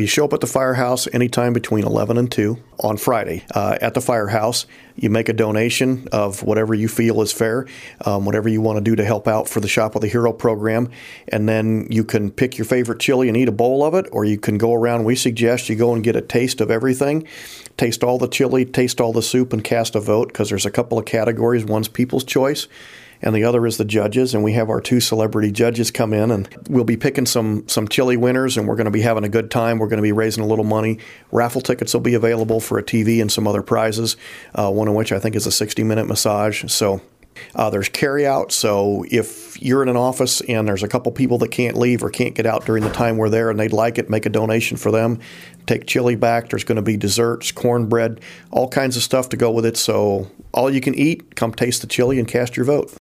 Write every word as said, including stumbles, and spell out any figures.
you show up at the firehouse anytime between eleven and two on Friday. Uh, at the firehouse, you make a donation of whatever you feel is fair, um, whatever you want to do to help out for the Shop with a Hero program, and then you can pick your favorite chili and eat a bowl of it, or you can go around. We suggest you go and get a taste of everything, taste all the chili, taste all the soup, and cast a vote, because there's a couple of categories. One's People's Choice, and the other is the judges, and we have our two celebrity judges come in, and we'll be picking some some chili winners, and we're going to be having a good time. We're going to be raising a little money. Raffle tickets will be available for a T V and some other prizes, uh, one of which I think is a sixty-minute massage. So uh, there's carry-out, so if you're in an office and there's a couple people that can't leave or can't get out during the time we're there and they'd like it, make a donation for them. Take chili back. There's going to be desserts, cornbread, all kinds of stuff to go with it. So all you can eat, come taste the chili and cast your vote.